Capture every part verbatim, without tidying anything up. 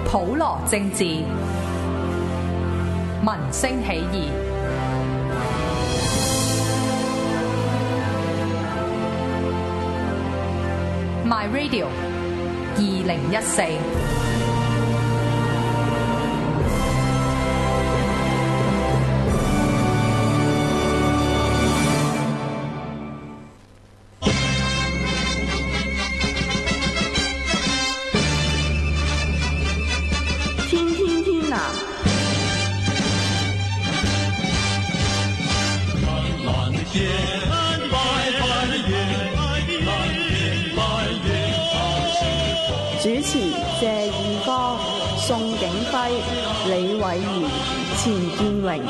普羅政治，民聲起義。My Radio 二零一四。 主持謝義方、宋景輝、李偉賢、錢建榮。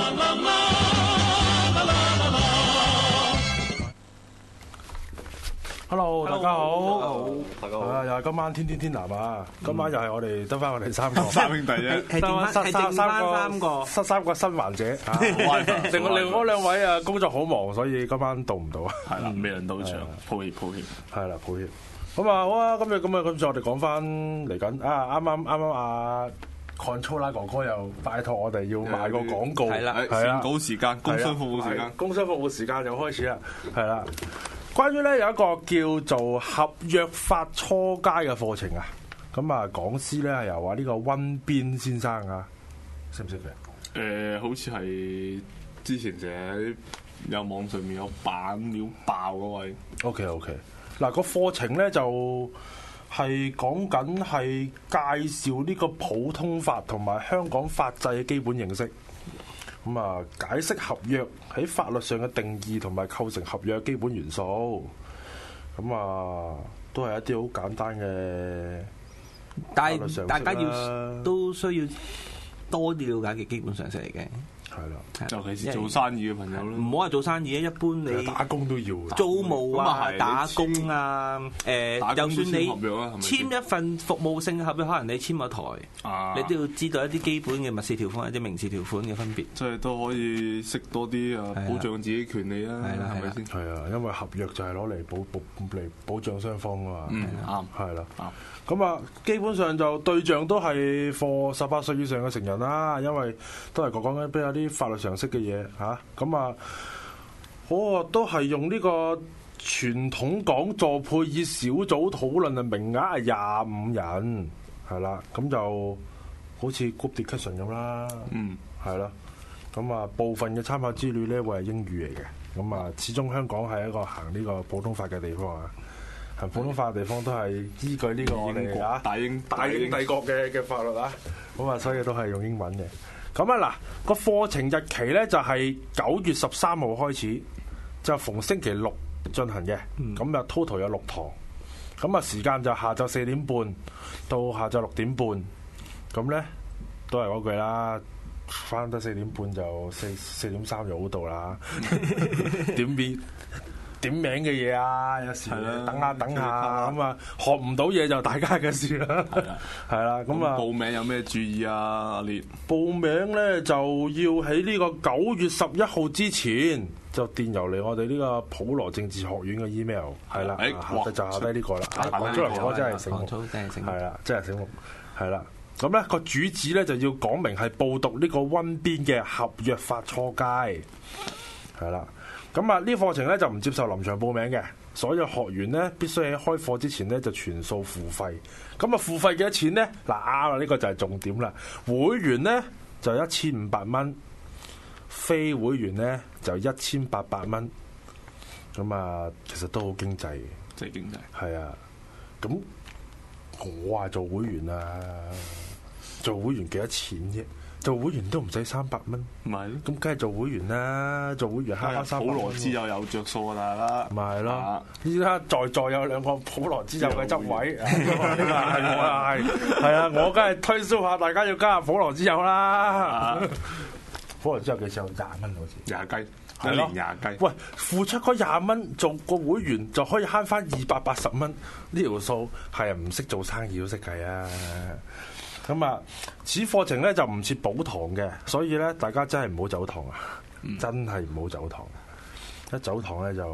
Hello， 大家好， 大家好， 係啊，又係今晚天天天藍啊！今晚又係我哋得翻我哋三個三兄弟啫， 係剩翻係剩翻三個， 失三個新環者。另外另外兩位啊，工作好忙，所以今晚到唔到啊？ 係啦，未能到場，抱歉抱歉。 係啦，抱歉。咁啊，好啊，今日咁啊，今次我哋講翻嚟緊啊，啱啱啱啱啊 Controller 哥哥又拜託我哋要賣個廣告， 係啦， 係啦， 選稿時間，工商服務時間， 工商服務時間又開始啦，係啦。關於咧有一個叫做合約法初階嘅課程啊，咁啊講師咧係由啊呢個溫邊先生啊，識唔識佢？ 誒，好似係之前成日有網上面有版料爆嗰位。 OK OK。嗱，個課程咧就係講緊係介紹呢個普通法同埋香港法制嘅基本認識，咁啊解釋合約喺法律上嘅定義同埋構成合約嘅基本元素，咁啊都係一啲好簡單嘅， 但係大家要都需要多啲了解嘅基本常識嚟嘅。 係啦， 尤其是做生意嘅朋友咯， 唔好話做生意啊，一般你打工都要租務啊、打工啊，誒，就算你簽一份服務性嘅合約，可能你簽個台，你都要知道一啲基本嘅民事條款或者民事條款嘅分別， 即係都可以識多啲啊，保障自己權利啊，係咪先？ 係啊，因為合約就係攞嚟保保嚟保障雙方啊嘛。 嗯，啱， 係啦，咁啊，基本上就對象都係 for 十八歲以上嘅成人啦，因為都係講講緊比較啲法律常識嘅嘢嚇。咁啊，我都係用呢個傳統講座配以小組討論嘅名額係廿五人，係啦，咁就好似 group discussion 咁啦， 嗯， 係啦，咁啊部分嘅參考資料咧會係英語嚟嘅，咁啊始終香港係一個行呢個普通法嘅地方啊。普通法嘅地方都係依據呢個我哋啊大英大英帝國嘅嘅法律啊，咁啊所以都係用英文嘅。咁啊嗱，個課程日期咧就係九月十三號開始，就逢星期六進行嘅。咁啊 total 有六堂，咁啊時間就下晝四點半到下晝六點半。咁咧都係嗰句啦，翻得四點半就四四點三就好到啦。點變？點名嘅嘢啊，有時等下等下咁啊，學唔到嘢就大家嘅事啦。係啦，係啦，咁啊， 報名有咩注意啊？阿烈， 報名咧就要喺呢個九月十一號之前就電郵嚟我哋呢個普羅政治學院嘅 email。係啦，下就下低呢個啦。講出嚟我真係醒目，係啦，真係醒目，係啦。咁咧個主旨咧就要講明係報讀呢個溫邊嘅合約法初階，係啦。咁啊，呢課程咧就唔接受臨場報名嘅，所有學員咧必須喺開課之前咧就全數付費。咁啊，付費幾多錢咧？嗱啱啦，呢個就係重點啦。會員咧就一千五百蚊，非會員咧就一千八百蚊。咁啊，其實都好經濟嘅， 即係經濟。 係啊，咁我話做會員啊，做會員幾多錢啫？做會員都唔使三百蚊， 唔係咯， 咁梗係做會員啦，做會員慳翻三百蚊。 普羅之友有着數啊，大家。 咪係咯，依家在座有兩個普羅之友嘅執位，呢個係我啊，係係啊，我梗係推銷下大家要加入普羅之友啦。普羅之友幾時有廿蚊好似？ 廿雞，一年廿雞。 喂，付出嗰廿蚊做個會員就可以慳翻二百八十蚊，呢條數係啊，唔識做生意都識計啊！咁啊，此課程咧就唔設補堂嘅，所以咧大家真係唔好走堂啊！嗯、真係唔好走堂，一走堂咧就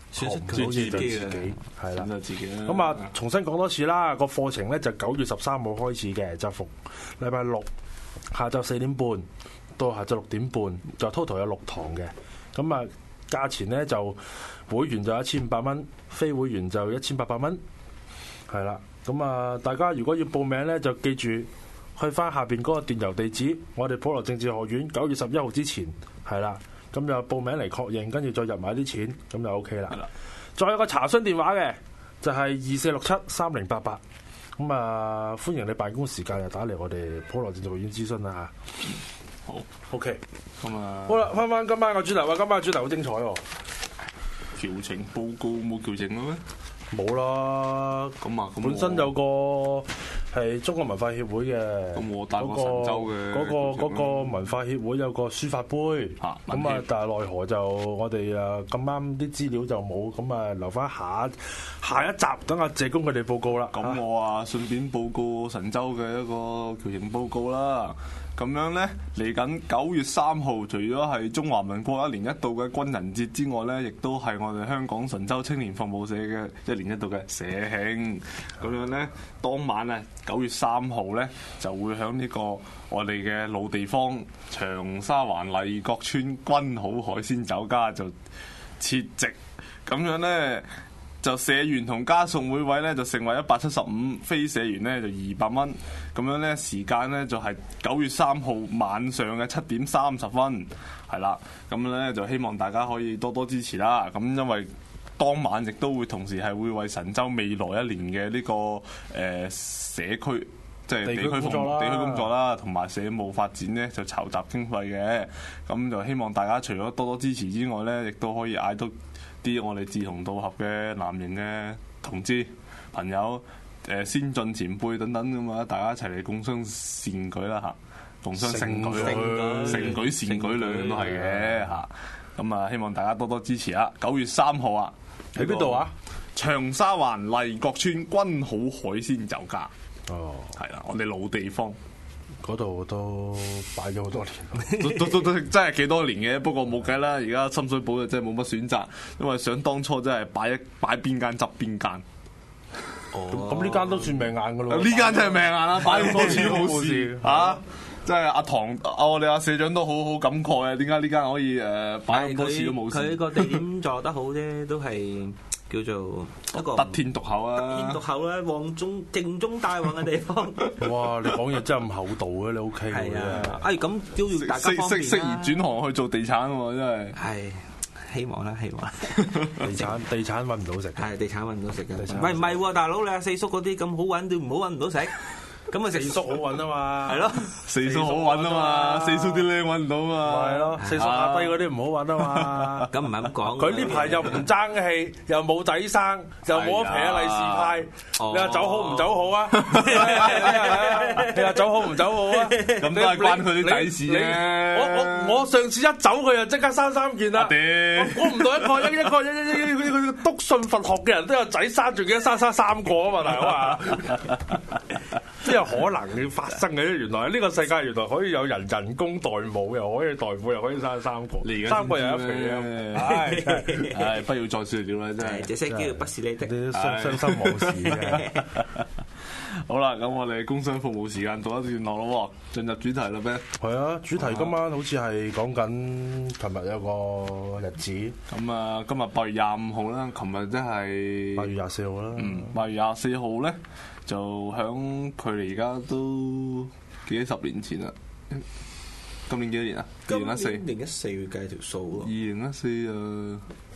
損失好似就自己係啦， 就自己啦。 咁啊，重新講多次啦，個課程咧就九月十三號開始嘅，就逢禮拜六下晝四點半到下晝六點半，就 total 有六堂嘅。咁啊，價錢咧就會員就一千五百蚊，非會員就一千八百蚊，係啦。咁啊，大家如果要報名咧，就記住去翻下邊嗰個電郵地址，我哋普羅政治學院九月十一號之前係啦，咁就報名嚟確認，跟住再入埋啲錢，咁就 O K 啦。係啦，再有個查詢電話嘅，就係二四六七三零八八。咁啊，歡迎你辦公時間就打嚟我哋普羅政治學院諮詢啦嚇。 好 ，OK， 咁啊， 好啦，翻翻今晚個主題啊，今晚個主題好精彩喎。 調情報告冇調情嘅咩？ 冇啦， 咁啊， 本身有個係中國文化協會嘅， 咁我帶個神州嘅嗰個嗰個文化協會有個書法杯，咁啊，但係奈何就我哋啊咁啱啲資料就冇，咁啊留翻下下一集等阿謝公佢哋報告啦。 咁我啊順便報告神州嘅一個調情報告啦。咁樣呢，嚟緊九月三號，除咗係中華民國一年一度嘅軍人節之外呢，亦都係我哋香港神州青年服務社嘅一年一度嘅社慶。咁樣呢，當晚啊九月三號呢，就會喺呢個我哋嘅老地方長沙灣麗閣村君好海鮮酒家就設席。咁樣呢，就社員同家屬每位咧就成為一百七十五，非社員咧就二百蚊。咁樣咧時間咧就係九月三號晚上嘅七點三十分，係啦。咁咧就希望大家可以多多支持啦。咁因為當晚亦都會同時係會為神州未來一年嘅呢、這個誒、呃、社區即係地區服務、地區工作啦，同埋社務發展咧就籌集經費嘅。咁就希望大家除咗多多支持之外咧，亦都可以嗌到啲我哋志同道合嘅藍營嘅同志朋友、誒先進前輩等等咁啊，大家一齊嚟共襄善舉啦嚇，共襄盛舉，盛舉善舉兩樣都係嘅嚇。咁啊，希望大家多多支持啊！九月三號啊， 喺邊度啊？ 長沙灣麗閣村君好海鮮酒家。哦，係啦，我哋老地方。 嗰度都擺咗好多年， 都都都真係幾多年嘅，不過冇計啦。而家深水埗就真係冇乜選擇，因為想當初真係擺一擺邊間執邊間。 哦，咁呢間都算命硬噶咯。 呢間真係命硬啦，擺咁多次都冇事嚇。即係阿唐，我哋阿社長都好好感慨啊！點解呢間可以誒擺咁多次都冇事？ 佢個地點做得好啫，都係。叫做一個得天獨厚啊！ 得天獨厚啦，旺中正宗大旺嘅地方。 哇！你講嘢真係咁厚道嘅，你 OK 係啊！哎，咁都要大家方便啦。 適宜轉行去做地產喎，真係。 係希望啦，希望。 地產地產揾唔到食。 係地產揾唔到食嘅。唔係唔係喎，大佬你阿四叔嗰啲咁好揾，都唔好揾唔到食。咁啊，四叔好揾啊嘛，係咯， 四叔好揾啊嘛，四叔啲靚揾唔到嘛， 係咯，四叔下低嗰啲唔好揾啊嘛。 咁唔係咁講， 佢呢排又唔爭氣，又冇仔生，又冇得皮啊利是派。你話走好唔走好啊？你話走好唔走好啊？ 咁都係關佢啲底事啫。 我我我上次一走佢就即刻生三件啦。估唔到一個一一個一一一佢佢篤信佛學嘅人都有仔生，仲記得生生三個啊嘛，大佬啊！即係可能要發生嘅，原來呢個世界原來可以有人人工代母，又可以代父，又可以生三個，三個又一肥啊！唉， 唉，不要再説了啦，真係。 這些叫不是你的， 啲傷傷心往事嘅。 好啦，咁我哋工商服務時間到一段落咯，進入主題啦咩？ 係啊，主題今晚好似係講緊琴日有個日子。咁啊，今日八月廿五號啦，琴日即係八月廿四號啦。 嗯，八月廿四號咧。就響距離而家都幾十年前啦。今年幾多年啊？二零一四。二零一四要計條數咯。 二零一四啊，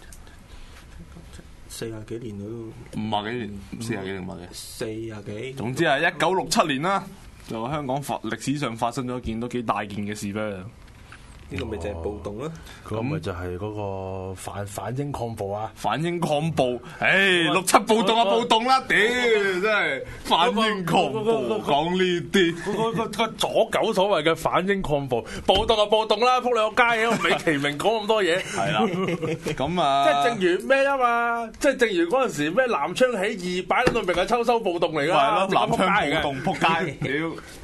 四廿幾年咯。 五廿幾年，四廿幾年嘛嘅。 四廿幾。 總之係一九六七年啦，就香港發歷史上發生咗一件都幾大件嘅事咧。 呢個咪就係暴動啦， 咁咪就係嗰個反反英抗暴啊！ 反英抗暴，誒六七暴動啊暴動啦，屌真係反英抗暴，講呢啲嗰個個左狗所謂嘅反英抗暴，暴動啊暴動啦，撲你個街啊，美其名講咁多嘢， 係啦，咁啊， 即係正如咩啊嘛，即係正如嗰陣時咩南昌起義擺喺度，明係秋收暴動嚟㗎， 係咯，南昌暴動撲街，屌！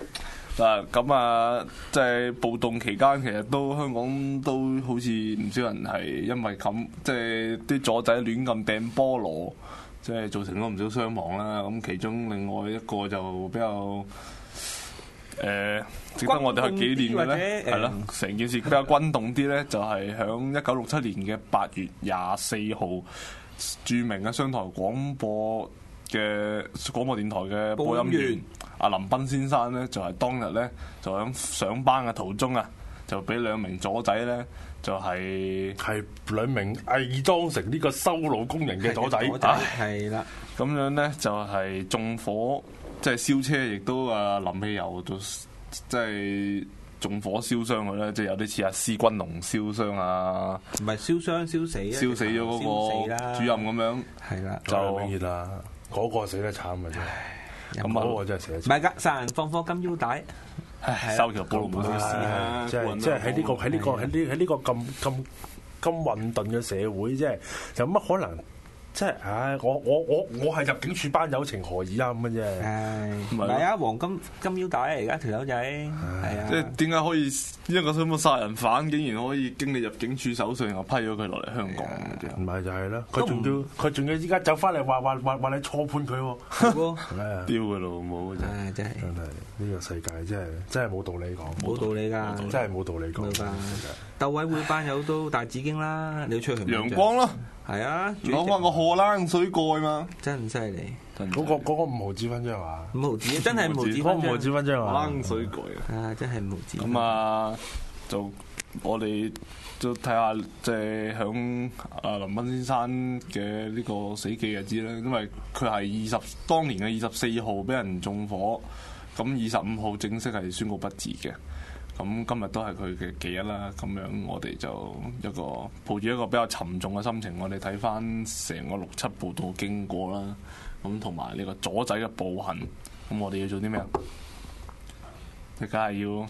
嗱咁啊，即係暴動期間，其實都香港都好似唔少人係因為咁，即係啲左仔亂咁掟菠蘿，即係造成咗唔少傷亡啦。咁其中另外一個就比較誒、呃、值得我哋去紀念嘅咧，係咯，成件事比較轟動啲咧，就係響一九六七年嘅八月廿四號，著名嘅商台廣播嘅廣播電台嘅播音員阿林彬先生咧，就係、是、當日咧就喺上班嘅途中啊，就俾兩名左仔咧，就係、是、 係兩名偽裝成呢個修路工人嘅左仔， 係啦， 咁樣咧就係縱火，即係燒車，亦都啊淋汽油，就即係縱火燒傷佢咧，即係有啲似阿施君龍燒傷啊， 唔係燒傷燒死， 燒死咗嗰個主任咁樣， 係啦， 就永遠啦，嗰、那個死得慘嘅啫。咁嗰個真係死得慘， 唔係㗎，殺人放火金腰帶， 收條報冇事啊！ 即係即係喺呢個喺呢個喺呢喺呢個咁咁咁混沌嘅社會，即係有乜可能？即係唉，我我我我係入境處班友，情何以堪嘅啫？ 唔係啊，黃金金腰帶啊！而家條友仔係啊， 即係點解可以一個咁嘅殺人犯，竟然可以經你入境處手上又批咗佢落嚟香港？ 唔係就係啦，佢仲要佢仲要依家走翻嚟話話話話你錯判佢喎， 係喎， 丟佢老母真係真係真係呢個世界真係真係冇道理講， 冇道理㗎， 真係冇道理講。 鬥委會班友都大紫荊啦，你要出去陽光咯。 係啊， 攞翻個荷蘭水蓋嘛， 真犀利！ 嗰、那個嗰、那個五毫紙勳章啊， 五毫紙真係五毫紙勳章， 五毫紙勳章啊， 荷蘭水蓋啊，真係五毫紙。 咁啊，就我哋就睇下，即係響阿林彬先生嘅呢個死忌日子咧，因為佢係二十當年嘅二十四號俾人縱火，咁二十五號正式係宣告不治嘅。咁今日都係佢嘅忌日啦，咁樣我哋就一個抱住一個比較沉重嘅心情，我哋睇翻成個六七暴動嘅經過啦，咁同埋呢個左仔嘅暴行，咁我哋要做啲咩啊？你梗係要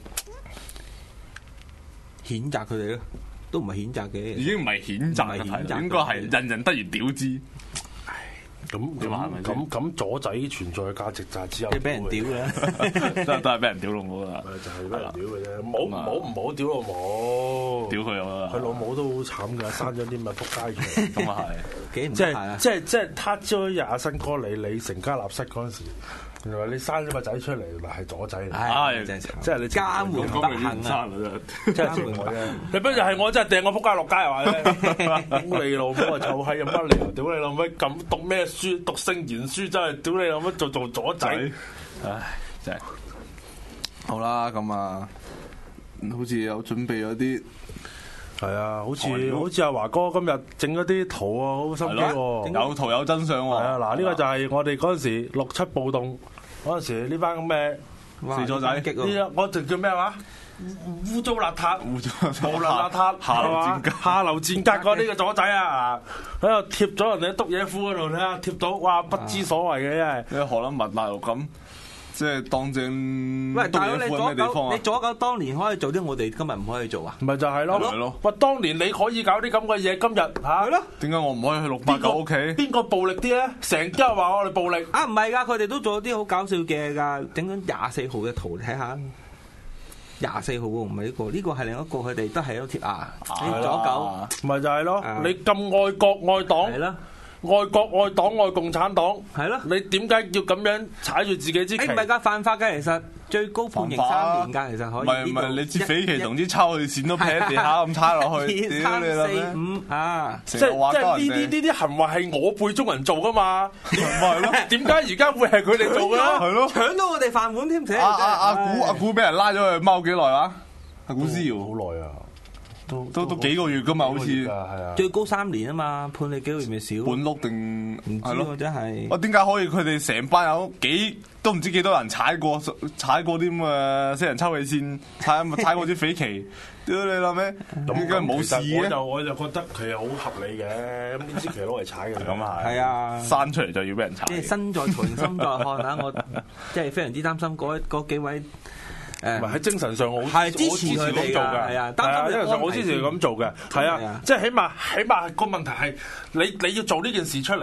譴責佢哋咯，都唔係譴責嘅， 已經唔係譴責嘅題，應該係人人得而屌之。 咁咁咁咁左仔存在嘅價值就係只有俾人屌嘅， 都都係俾人屌老母啦， 就係俾人屌嘅啫，唔好唔好唔好屌老母， 屌佢啊！ 佢老母都好慘㗎，生咗啲咪撲街出嚟， 咁啊係， 幾唔即係即係即係他朝一日阿新哥你你成家立室嗰陣時。原來你生咗個仔出嚟，原來係左仔嚟， 唉，真係即係你家門不幸啊！ 真係前我啫，你不如係我真係掟我仆街落街係嘛？屌你老母啊！臭閪有乜理由？屌你老母咁讀咩書？讀聖賢書真係屌你老母做做左仔！ 唉，真係好啦，咁啊，好似有準備咗啲。 係啊，好似好似阿華哥今日整咗啲圖啊，好心機喎， 有圖有真相喎。 係啊，嗱呢個就係我哋嗰陣時六七暴動嗰陣時呢班咁嘅四左仔， 呢我就叫咩話？污糟邋遢， 污糟無良邋遢， 下流賤格， 下流賤格嗰啲嘅左仔啊，喺度貼咗人哋篤嘢褲嗰度睇下，貼到哇不知所謂嘅真係。 你荷蘭麥大陸咁。即係當正， 喂，大佬你左狗， 你左狗當年可以做啲我哋今日唔可以做啊？ 咪就係咯， 係咯。 喂，當年你可以搞啲咁嘅嘢，今日嚇係咯。 點解我唔可以去六八九屋企？ 邊個暴力啲咧？成家話我哋暴力啊？唔係㗎，佢哋都做啲好搞笑嘅㗎，整緊廿四號嘅圖睇下。廿四號喎，唔係呢個，呢個係另一個，佢哋都係有貼啊。你左狗， 咪就係咯。你咁愛國愛黨，係啦。愛國愛黨愛共產黨，係咯？你點解要咁樣踩住自己支旗？ 誒唔係㗎，犯法㗎，其實最高判刑三年㗎，其實可以。 唔係唔係，你支匪旗同支抽氣線都劈喺地下咁叉落去， 二三四五啊！ 即係即係呢啲呢啲行為係我輩中人做㗎嘛？咪係咯？點解而家會係佢哋做㗎？ 係咯， 搶到我哋飯碗添， 阿阿阿古阿古俾人拉咗去踎幾耐啊？阿古思堯好耐啊！ 都都都幾個月噶嘛，好似最高三年啊嘛，判你幾個月咪少？ 半碌定唔知喎，真係。 我點解可以佢哋成班友幾都唔知幾多人踩過踩過啲咁嘅死人抽氣線，踩踩過啲匪旗？屌你諗咩？咁點解冇事嘅？ 我就我就覺得佢係好合理嘅，咁呢支旗攞嚟踩嘅咁啊， 係啊， 生出嚟就要俾人踩。 即係身在曹營心在漢啊！我即係非常之擔心嗰嗰幾位。 誒，唔係喺精神上我係支持佢哋做嘅，係啊， 係啊，精神上我支持佢咁做嘅，係啊，即係起碼起碼個問題係你你要做呢件事出嚟，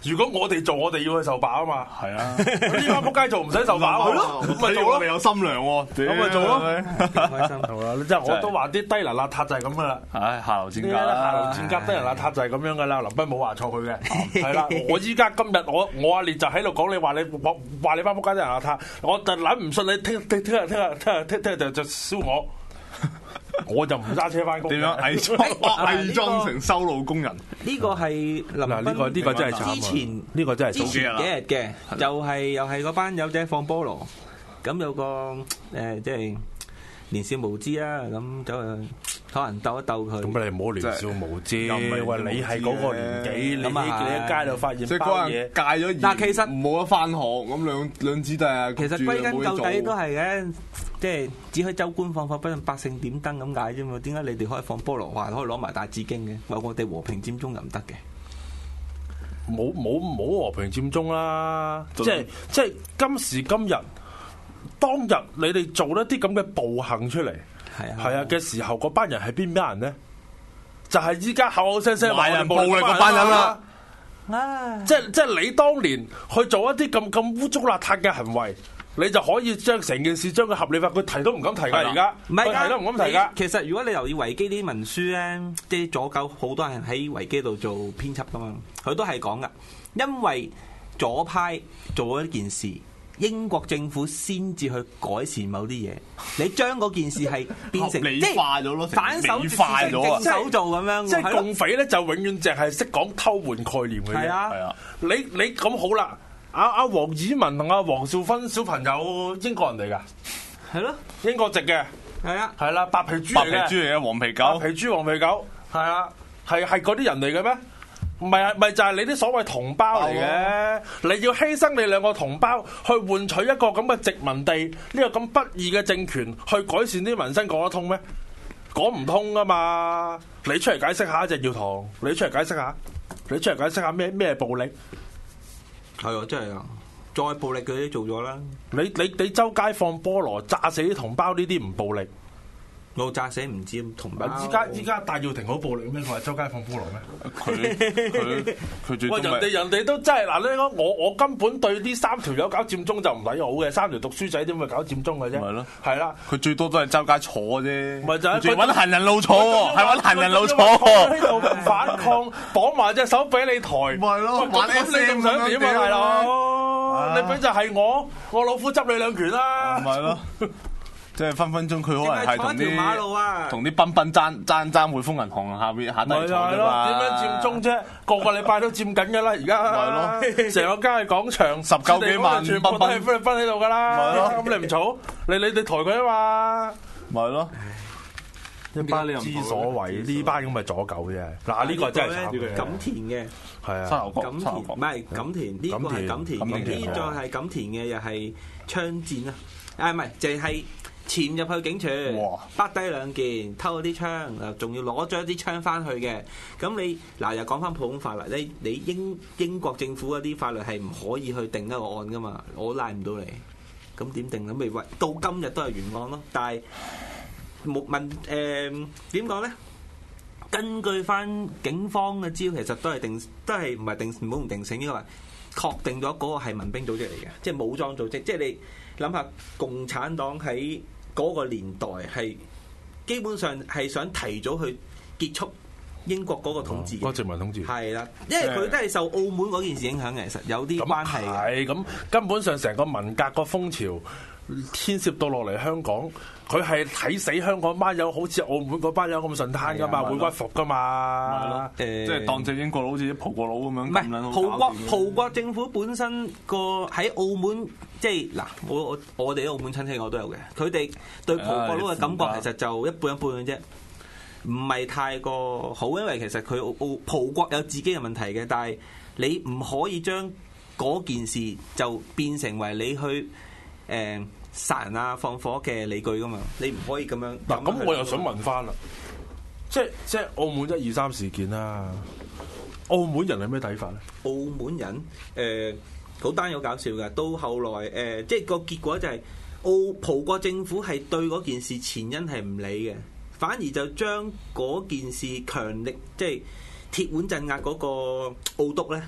如果我哋做，我哋要去受飽啊嘛。 係啊， 依家仆街做唔使受飽，係咯，咁咪做咯。 你有心涼喎， 咁咪做咯。 開心好啦，即係我都話啲低能邋遢就係咁噶啦。 唉，下流賤格啦， 下流賤格低能邋遢就係咁樣噶啦。林彬冇話錯佢嘅，係啦。我依家今日我我阿烈就喺度講你話你話話你班仆街低能邋遢，我就諗唔信你聽聽聽日聽日聽日聽日就就燒我。我就唔揸車翻工。點樣偽裝偽裝成修路工人？ 呢個係林彬。 嗱，呢個呢個真係慘。 之前呢個真係之前幾日嘅，又係又係嗰班友仔放菠蘿。咁有個誒，即係年少無知啊，咁走去可能鬥一鬥佢。咁你唔好年少無知，喂，你係嗰個年紀，你你喺街度發現包嘢， 戒咗。 嗱，其實冇得翻學，咁兩兩姊弟啊， 其實歸根究底都係嘅。即係只可以州官放火，不能百姓點燈咁解啫嘛？點解你哋可以放菠蘿話可以攞埋大紫荊嘅？話我哋和平佔中又唔得嘅？ 冇冇冇和平佔中啦！即係即係今時今日，當日你哋做一啲咁嘅暴行出嚟，係啊係啊嘅時候，嗰班人係邊班人呢？就係依家口口聲聲話人暴力嗰班人啦！啊！即係即係你當年去做一啲咁咁污糟邋遢嘅行為。你就可以將成件事將佢合理化，佢提都唔敢提㗎。而家唔係提都唔敢提㗎。 其實如果你留意維基啲文書咧，即係左膠好多人喺維基度做編輯㗎嘛，佢都係講㗎。因為左派做咗一件事，英國政府先至去改善某啲嘢。你將嗰件事係變成理化咗咯， 反手化咗啊， 正手做咁樣。 即係共匪咧，就永遠淨係識講偷換概念嘅嘢。係啊，係啊。你你咁好啦。阿阿黃以文同阿黃少芬小朋友英國人嚟㗎，係咯，英國籍嘅，係啊，係啦，白皮豬嚟嘅， 白皮豬嚟嘅，黃皮狗， 白皮豬黃皮狗，係啊，係係嗰啲人嚟嘅咩？唔係啊，咪就係、是、你啲所謂同胞嚟嘅，啊、你要犧牲你兩個同胞去換取一個咁嘅殖民地呢、呢個咁不義嘅政權去改善啲民生，講得通咩？講唔通㗎嘛！你出嚟解釋下，鄭耀棠，你出嚟解釋下，你出嚟解釋下咩咩暴力？ 係啊，真係啊！再暴力佢都做咗啦。 你你你周街放菠蘿炸死啲同胞呢啲唔暴力？ 我炸死唔知同胞。 依家依家戴耀廷好暴力咩？佢話周街放菠蘿咩？ 佢佢佢最喂，人哋人哋都真係嗱，你講我我根本對呢三條友搞佔中就唔睇好嘅，三條讀書仔點會搞佔中嘅啫？ 咪咯， 係啦， 佢最多都係周街坐啫。 咪就係佢揾行人路坐喎，係揾行人路坐。 喺度反抗，綁埋隻手俾你抬。咪咯，咁你仲想點啊，大佬？你俾就係我，我老虎執你兩拳啦。 咪咯。即係分分鐘佢可能係同啲同啲賓賓爭爭爭匯豐銀行下邊下低坐啫嘛。 點樣佔中啫？個個禮拜都佔緊㗎啦，而家。咪咯，成個街廣場十九幾萬全部都係分分喺度㗎啦。咪咯，咁你唔嘈？你你你抬佢啊嘛。 咪咯。 一班不知所謂，呢班咁咪左狗啫。嗱，呢個真係慘。 錦田嘅係啊， 錦田唔係錦田，呢個係錦田嘅，呢再係錦田嘅又係槍戰啊！啊唔係，就係。潛入去警署，bắt低兩件，偷咗啲槍，仲要攞咗啲槍翻去嘅。咁你嗱又講翻普通法律，你你英英國政府嗰啲法律係唔可以去定一個案噶嘛？我賴唔到你，咁點定咧？咪喂到今日都係原案咯。但係冇問誒點講咧？根據翻警方嘅資料，其實都係定，都係唔係定唔好唔定性，應該話確定咗嗰個係民兵組織嚟嘅，即係武裝組織。即係你諗下，共產黨喺嗰個年代係基本上係想提早去結束英國嗰個統治，嗰、 哦、殖民統治係啦，因為佢都係受澳門嗰件事影響嘅，其實有啲關係嘅。 係咁，根本上成個文革個風潮牽涉到落嚟香港，佢係睇死香港班友，好似澳門嗰班友咁順攤噶嘛，會屈服噶嘛。 誒，即係當正英國佬好似啲葡國佬咁樣。 唔係葡國葡國政府本身個喺澳門，即係嗱，我我我哋啲澳門親戚我都有嘅，佢哋對葡國佬嘅感覺其實就一半一半嘅啫，唔係太過好，因為其實佢澳澳葡國有自己嘅問題嘅，但係你唔可以將嗰件事就變成為你去。誒殺人啊放火嘅理據噶嘛，你唔可以咁樣。 嗱，咁我又想問翻啦，即係即係澳門一二三事件啦，澳門人係咩睇法咧？ 澳門人誒好單有搞笑嘅，到後來誒、呃、即係個結果就係、是、澳葡國政府係對嗰件事前因係唔理嘅，反而就將嗰件事強力即係鐵腕鎮壓嗰個澳督咧。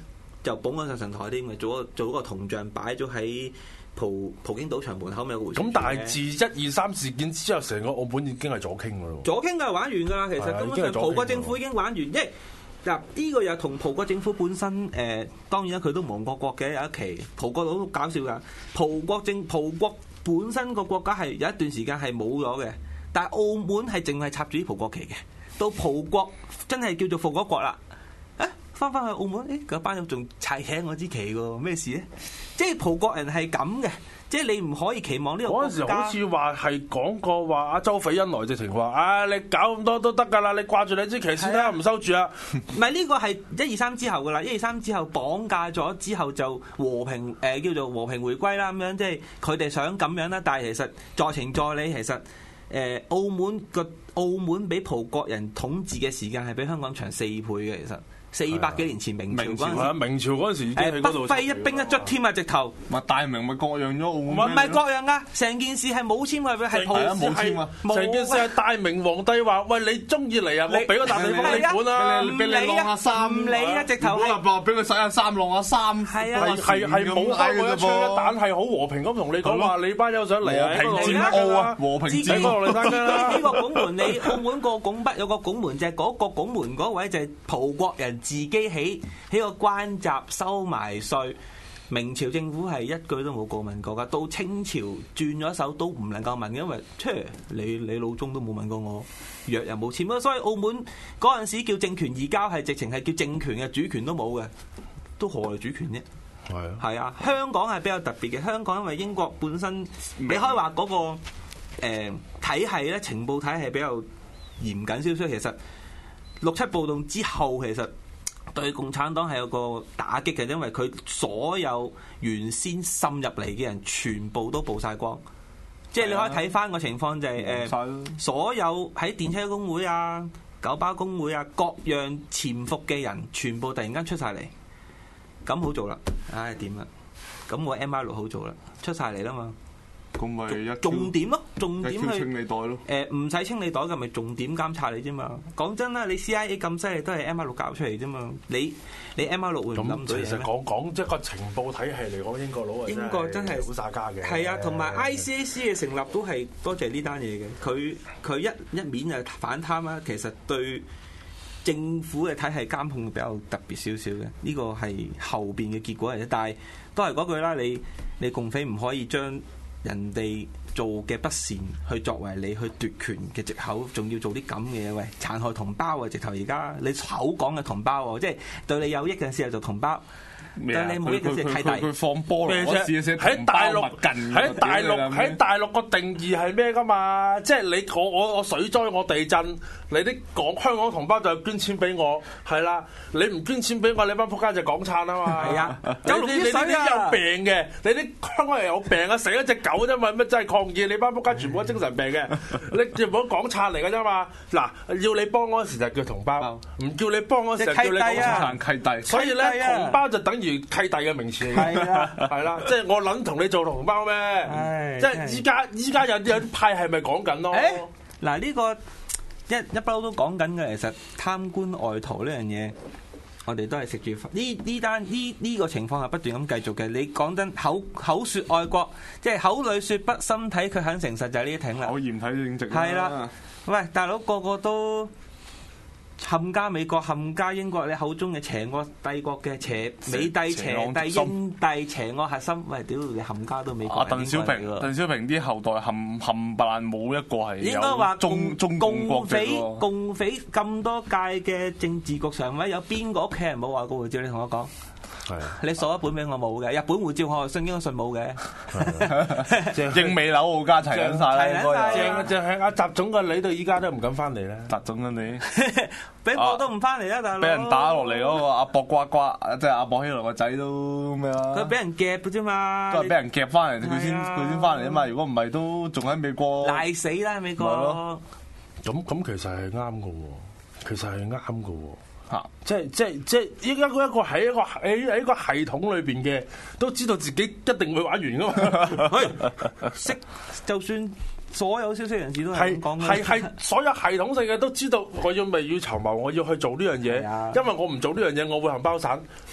就捧咗上神台添嘅，做個做個銅像擺咗喺葡葡京賭場門口咪有個回旋。 咁但係自一二三事件之後，成個澳門已經係左傾㗎咯。 左傾㗎玩完㗎啦，其實根本上葡國政府已經玩完，因為嗱呢個又同葡國政府本身誒、呃，當然啦佢都亡國國嘅有一期，葡國佬好搞笑㗎，葡國政葡國本身個國家係有一段時間係冇咗嘅，但係澳門係淨係插住啲葡國旗嘅，到葡國真係叫做復咗國啦。翻翻去澳門，誒嗰班友仲砌起我支旗喎，咩事咧？即係葡國人係咁嘅，即係你唔可以期望呢個國家。嗰陣時好似話係講過話，阿周斐恩來直情話，啊你搞咁多都得㗎啦，你掛住你支旗先啦，唔收住啊！唔係呢個係一二三之後㗎啦，一二三之後綁架咗之後就和平誒、呃、叫做和平回歸啦咁樣，即係佢哋想咁樣啦，但係其實在情在理，其實誒、呃、澳門個澳門俾葡國人統治嘅時間係比香港長四倍嘅，其實。四百幾年前明朝嗰陣時， 明朝嗰陣時已經喺嗰度。北徽一兵一卒添啊！直頭。 咪大明咪割讓咗澳門。 唔係割讓啊！成件事係冇簽嘅，係葡冇簽啊！成件事係大明皇帝話：喂，你中意嚟啊！我俾個笪地方你管啦， 俾你晾下衫，唔理啊！直頭。 唔好話俾佢洗下衫、晾下衫。 係啊， 係係冇開過一槍一彈，係好和平咁同你講話，你班友想嚟啊！ 和平佔澳啊！和平佔澳。呢個拱門，你澳門個拱北有個拱門，就係嗰個拱門嗰位就係葡國人自己起。喺個關閘收埋稅，明朝政府係一句都冇過問過噶，到清朝轉咗手都唔能夠問，因為切你你老宗都冇問過我，約又冇簽，所以澳門嗰陣時叫政權移交係直情係叫政權嘅，主權都冇嘅，都何來主權啫？係啊，係啊，香港係比較特別嘅，香港因為英國本身，你可以話嗰、那個誒、呃、體系咧，情報體系比較嚴謹少少，其實六七暴動之後其實。對共產黨係有個打擊嘅，因為佢所有原先滲入嚟嘅人全部都曝晒光，即係你可以睇翻個情況就係、是、誒，呃、所有喺電車工會啊、九巴工會啊各樣潛伏嘅人，全部突然間出晒嚟，咁好做啦，唉點啊？咁我 M R 六好做啦，出晒嚟啦嘛。 咁咪一重點咯，重點去清理袋咯。 誒唔使清理袋嘅，咪重點監察你啫嘛。講真啦，你 C I A 咁犀利都係 M R 六搞出嚟啫嘛。你你 M R 六會唔諗到嘢咩？ 其實講講即係個情報體系嚟講，英國佬啊， 英國真係好耍家嘅。 係啊，同埋 I C A C 嘅成立都係多謝呢單嘢嘅。佢佢一一面就反貪啦，其實對政府嘅體系監控比較特別少少嘅。呢個係後邊嘅結果嚟嘅，但係都係嗰句啦，你你共匪唔可以將人哋做嘅不善去作為你去奪權嘅藉口，仲要做啲咁嘅嘢，喂，殘害同胞啊！直頭而家你口講嘅同胞喎，即係對你有益嘅時候就同胞。 對你冇益嘅時候契弟。佢放菠蘿嗰時喺大陸喺大陸喺大陸個定義係咩㗎嘛？即係你我我我水災我地震，你啲港香港同胞就捐錢俾我，係啦。你唔捐錢俾我，你班仆街就港燦啊嘛。係啊，有啲你啲有病嘅，你啲香港人有病啊，死咗隻狗啫嘛，乜真係抗議？你班仆街全部都精神病嘅，你全部都港燦嚟㗎啫嘛。嗱，要你幫嗰時就叫同胞，唔叫你幫嗰時就叫你港燦契弟。所以咧，同胞就等於契弟嘅名詞嚟嘅，係啦，係啦，即係我撚同你做同胞咩？即係依家依家有啲有啲派係咪講緊咯？ 嗱，呢個一一不嬲都講緊嘅，其實貪官外逃呢樣嘢，我哋都係食住呢呢單呢呢個情況係不斷咁繼續嘅。你講真口口説愛國，即係口裏説不，心睇佢肯誠實，就係呢啲挺啦。 口嫌體正直。 係啦，喂，大佬個個都。冚家美國冚家英國，你口中嘅邪惡帝國嘅邪美帝邪帝英帝邪惡核心，喂，屌你冚家都美國。 鄧小平，鄧小平啲後代冚冚唪唥冇一個係應該話中中共國籍喎。 共匪共匪咁多屆嘅政治局常委，有邊個屋企人冇話過護照？你同我講。係啊！你掃一本俾我冇嘅，日本護照我信應該信冇嘅。 英美紐澳加齊緊晒啦，應該正正係阿習總嘅你到依家都唔敢翻嚟咧。 習總嘅你， 俾我都唔翻嚟啦，大佬。 俾人打落嚟嗰個阿博瓜瓜，即係阿博希羅個仔都咩啊？ 佢俾人夾嘅啫嘛。 都係俾人夾翻嚟，佢先佢先翻嚟啊嘛！如果唔係都仲喺美國。 賴死啦美國！ 咁咁其實係啱嘅喎，其實係啱嘅喎。嚇！即係即係即係依家一個喺一個喺喺一個系統裏邊嘅，都知道自己一定會玩完噶嘛。 識就算所有消息人士都係咁講嘅， 係係所有系統性嘅都知道，我要未雨綢繆，我要去做呢樣嘢，因為我唔做呢樣嘢，我會冚包散。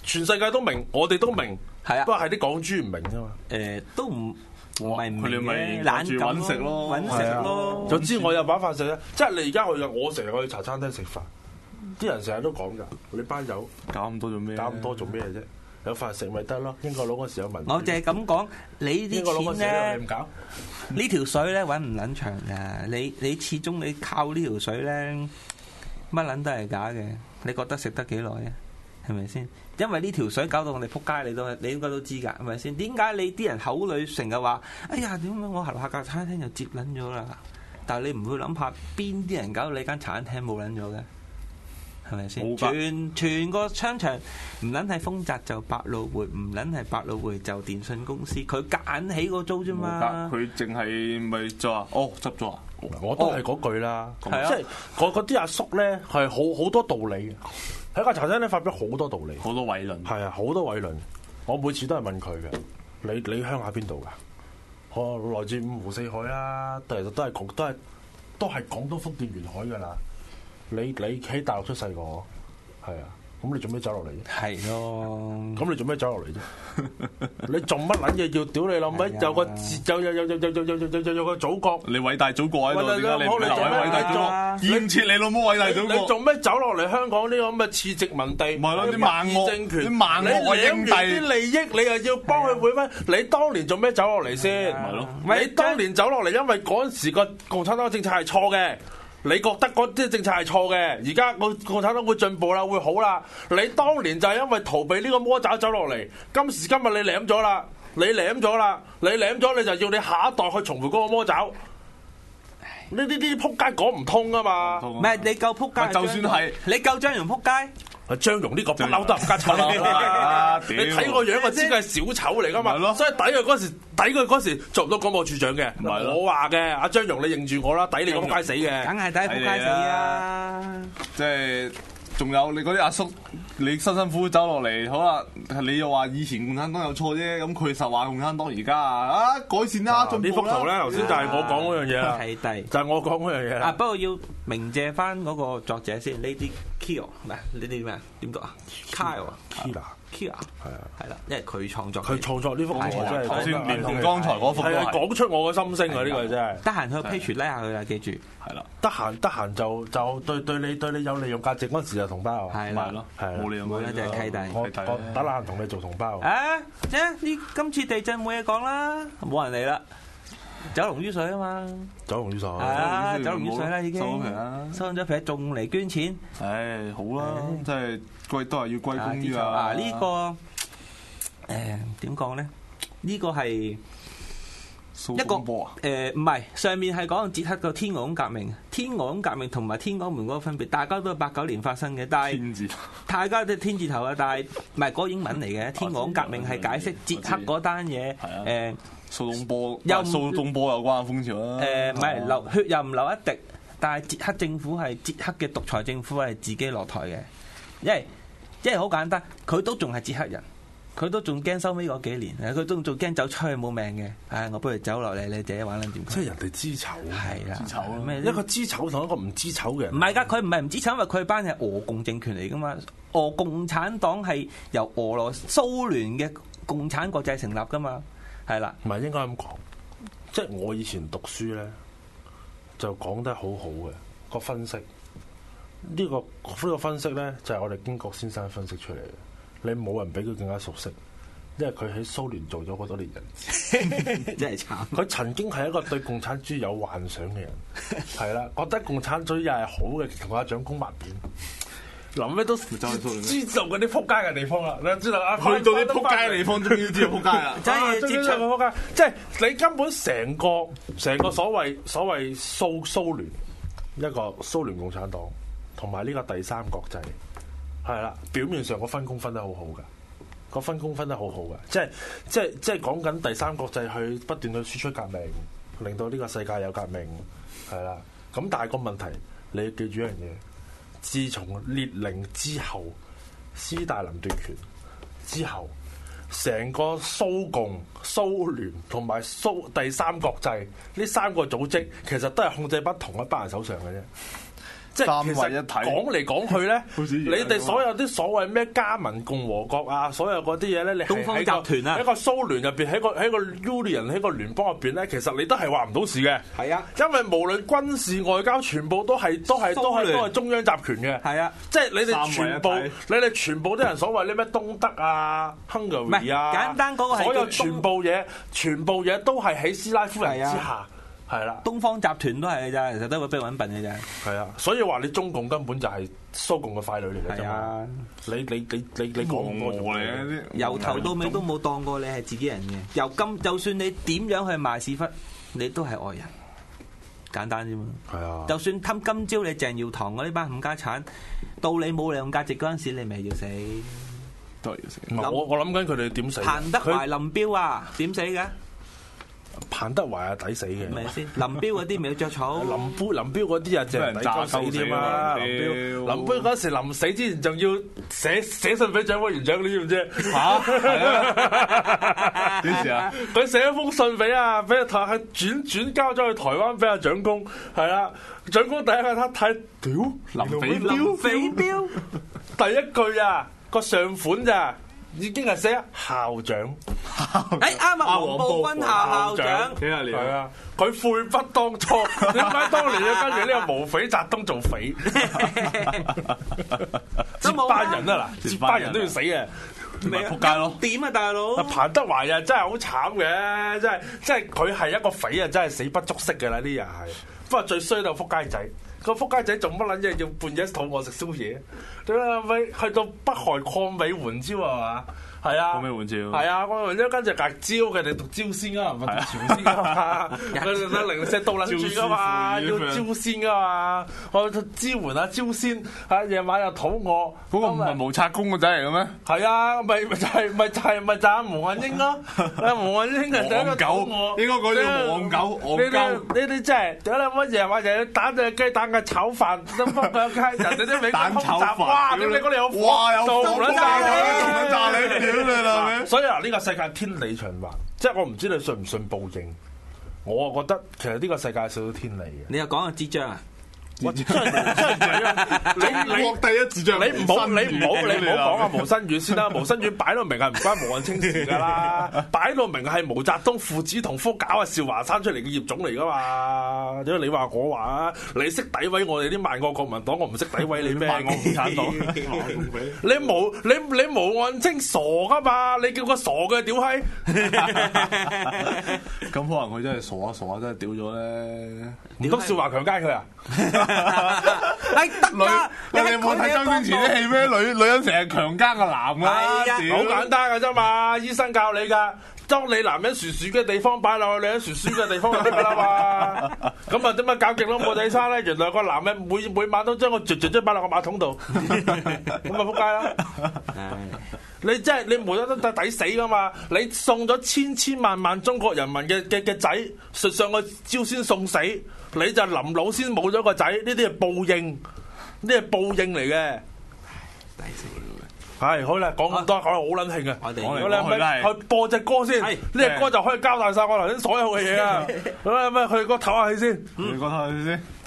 全世界都明，我哋都明， 係啊， 不過係啲港豬唔明啫嘛。 誒，都唔唔係唔明嘅， 懶住揾食咯， 揾食咯。 就知我有把飯食咧，即係你而家去我成日去茶餐廳食飯，啲人成日都講㗎，你班友搞咁多做咩？ 搞咁多做咩啫？有飯食咪得咯。英國佬嗰時有民主， 我淨係咁講，你啲錢咧， 你唔搞呢條水咧揾唔撚長㗎。你你始終你靠呢條水咧，乜撚都係假嘅。你覺得食得幾耐啊？係咪先？因為呢條水搞到我哋撲街，你都你應該都知㗎，係咪先？點解你啲人口裏成日話，哎呀點解我樓下間餐廳就接撚咗啦？但係你唔會諗下邊啲人搞到你間茶餐廳冇撚咗嘅？係咪先？全全個商場唔撚係豐澤就百老匯，唔撚係百老匯就電信公司，佢揀起個租啫嘛。 佢淨係咪就話哦執咗啊？ 我都係嗰句啦， 哦、 即係嗰啲阿叔咧係好好多道理嘅，喺個茶餐廳發表好多道理， 好多偉論。 係啊，好多偉論。我每次都係問佢嘅，你你鄉下邊度㗎？我來自五湖四海啊，其實都係廣都係都係廣東福建沿海㗎啦。你你喺大陸出世個，係啊，咁你做咩走落嚟啫？ 係咯， 咁你做咩走落嚟啫？你做乜撚嘢要屌你老味？有個有有有有有有有有有個祖國， 你偉大祖國喺度，點解你唔留喺偉大祖國？厭切你老母偉大祖國！ 你做咩走落嚟香港呢個咁嘅次殖民地？ 唔係咯，啲萬惡政權， 啲萬惡嘅兄弟， 啲利益你又要幫佢換翻？你當年做咩走落嚟先？ 係咯， 你當年走落嚟，因為嗰陣時個共產黨政策係錯嘅。你覺得嗰啲政策係錯嘅，而家個共產黨會進步啦，會好啦。你當年就係因為逃避呢個魔爪走落嚟，今時今日你舐咗啦，你舐咗啦，你舐咗你就要你下一代去重回嗰個魔爪。呢啲啲撲街講唔通啊嘛， 唔係你夠撲街， 就算係你夠張揚撲街。 張蓉呢個不嬲都係冚家鏟啦！你睇個樣就知佢係小丑嚟噶嘛，所以抵佢嗰時，抵佢嗰時做唔到廣播處長嘅。我話嘅，阿張蓉你認住我啦，抵你個撲街死嘅， 梗係抵撲街死啊！ 即係仲有你嗰啲阿叔，你辛辛苦苦走落嚟，好啦，你又話以前共產黨有錯啫，咁佢實話共產黨而家啊改善啦，進步啦。呢幅圖咧，頭先就係我講嗰樣嘢啦，就係我講嗰樣嘢啦。 啊，不過要鳴謝翻嗰個作者先，呢啲 Kyo 唔係呢啲咩啊？點讀啊 ？Kyle，Kira，Kira 係啊，係啦，因為佢創作， 佢創作呢幅圖真係先連同剛才嗰幅都係講出我嘅心聲啊！呢個真係得閒去 page 拉下佢啦，記住係啦。 得閒得閒就就對對你對你有利用價值嗰陣時就同胞係啦， 咯， 係冇利用冇啦，就係契弟。 我我得閒同你做同胞啊！即係呢今次地震冇嘢講啦，冇人嚟啦。走龍於水啊嘛， 走龍於水啊，走龍於水啦已經收咗皮啦， 收咗皮仲嚟捐錢， 唉好啦，即係歸都係要歸功於啊呢個誒點講咧？呢個係一個誒唔係上面係講捷克個天鵝絨革命，天鵝絨革命同埋天安門嗰個分別，大家都係八九年發生嘅，但係大家都天字頭啊，但係唔係嗰個英文嚟嘅，天鵝絨革命係解釋捷克嗰單嘢誒。 蘇東坡又蘇東坡有關風潮啦。 誒唔係流血又唔流一滴，但係捷克政府係捷克嘅獨裁政府係自己落台嘅，因為因為好簡單，佢都仲係捷克人，佢都仲驚收尾嗰幾年，佢都仲驚走出去冇命嘅。唉，我不如走落嚟，你自己玩撚掂。 即係人哋知醜， 係啦， 知醜咩？ 一個知醜同一個唔知醜嘅人。 唔係㗎，佢唔係唔知醜，因為佢班係俄共政權嚟㗎嘛。俄共產黨係由俄羅蘇聯嘅共產國際成立㗎嘛。係啦， 唔係應該咁講，即係我以前讀書咧，就講得好好嘅個分析。呢、這個呢、這個分析咧，就係、是、我哋經國先生分析出嚟嘅。你冇人比佢更加熟悉，因為佢喺蘇聯做咗好多年人， 真係慘。 佢曾經係一個對共產主義有幻想嘅人，係啦，覺得共產主義係好嘅，同阿蔣公擘扁。諗咩都知道嗰啲撲街嘅地方啦，你知道啊？去到啲撲街嘅地方，終於知道撲街啦！真係接觸個撲街，即係你根本成個成個所謂所謂蘇蘇聯一個蘇聯共產黨，同埋呢個第三國際，係啦，表面上個分工分得好好噶，個分工分得好好噶，即係即係即係講緊第三國際去不斷去輸出革命，令到呢個世界有革命，係啦。咁但係個問題，你要記住一樣嘢。自從列寧之後，斯大林奪權之後，成個蘇共、蘇聯同埋蘇第三國際呢三個組織，其實都係控制不同一班人手上嘅啫。 即係其實一體講嚟講去咧，你哋所有啲所謂咩加盟共和國啊，所有嗰啲嘢咧，你東方集團啊， 喺個蘇聯入邊，喺個喺個 Union 喺個聯邦入邊咧，其實你都係話唔到事嘅。 係啊， 因為無論軍事外交，全部都係都係都係都係中央集權嘅。 係啊， 即係你哋全部，你哋全部啲人所謂啲咩東德啊、Hungary 啊， 簡單嗰個係所有全部嘢，全部嘢都係喺斯拉夫人之下。係啦， 東方集團都係嘅咋，其實都會逼揾笨嘅咋。 係啊，所以話你中共根本就係蘇共嘅傀儡嚟嘅啫嘛。你你你你你講咁多做咩？ 由頭到尾都冇當過你係自己人嘅。由今就算你點樣去賣屎忽，你都係外人。簡單啫嘛。係啊。就算今今朝你鄭耀堂嗰呢班冚家產，到你冇利用價值嗰陣時，你咪要死。 都係要死。 我我諗緊佢哋點死。 彭德懷、林彪啊，點死嘅？ 彭德懷係抵死嘅， 咪先？林彪嗰啲咪要着草？ 林彪林彪嗰啲啊，就係抵鳩死添啦！林彪林彪嗰時臨死之前，仲要寫寫信俾蔣委員長，你知唔知？嚇！幾時啊？佢寫一封信俾啊，俾阿台係轉轉交咗去台灣俾阿蔣公，係啦。蔣公第一個睇睇，屌林匪林匪彪， 第一句啊個上款咋？已經係寫校長， 誒啱啊！黃埔軍校校長， 幾廿年係啊！佢悔不當初，點解當年要跟住呢個毛匪澤東做匪？接班人啊嗱，接班人都要死嘅，咪仆街咯！ 點啊大佬？ 彭德懷啊，真係好慘嘅，真係真係佢係一個匪啊，真係死不足惜嘅啦！呢人係，不過最衰就仆街仔。個仆街仔做乜撚嘢要半夜肚餓食宵夜？點解咪去到北韓抗美援朝係嘛？係啊，抗美援朝係啊，抗美援朝跟住隔招佢哋讀朝鮮啊，唔係讀朝鮮啊嘛，佢哋零舍到撚住噶嘛，要朝鮮噶嘛，我支援下朝鮮嚇，夜晚又肚餓， 嗰個唔係毛澤東個仔嚟嘅咩？ 係啊，咪咪就係咪就係咪就係毛岸英咯？啊毛岸英係第一個肚餓， 應該講叫黃狗，黃狗呢啲真係屌你乜夜晚日日打隻雞蛋嘅炒飯，都乜鬼雞人哋啲美國空襲，哇！屌你嗰度有火，有火撚炸你，做撚炸你！所以啊，呢個世界天理循環，即係我唔知你信唔信報應，我啊覺得其實呢個世界係少咗天理嘅。你又講個智障啊？ 我真係真係你你第一智障， 你唔好你唔好你唔好講啊毛新宇先啦，毛新宇擺到明係唔關毛岸青事噶啦，擺到明係毛澤東父子同夫搞啊邵華山出嚟嘅業種嚟噶嘛？點解你話我話啊？你識詆毀我哋啲萬惡國民黨，我唔識詆毀你咩？萬惡共產黨，你毛你你毛岸青傻噶嘛？你叫個傻嘅屌閪？ 咁可能佢真係傻啊傻啊，真係屌咗咧！ 唔通邵華強姦佢啊？ 你得女， 你哋冇睇周星馳啲戲咩？女女人成日強姦個男噶， 好簡單噶啫嘛！醫生教你噶，當你男人薯薯嘅地方擺落去女人薯薯嘅地方就得噶啦嘛。咁啊點解搞極都冇仔生咧？原來個男人每每晚都將個嚼嚼嚼擺落個馬桶度，咁咪仆街啦！你真係你無得得抵死噶嘛！你送咗千千萬萬中國人民嘅嘅嘅仔上個朝鮮送死，你就臨老先冇咗個仔，呢啲係報應，呢係報應嚟嘅。抵死係好啦，講咁多講得好撚興啊！我哋我哋去播隻歌先，呢隻歌就可以交代晒我頭先所有嘅嘢啊！咁啊咩？去個唞下氣先， 去個唞下氣先。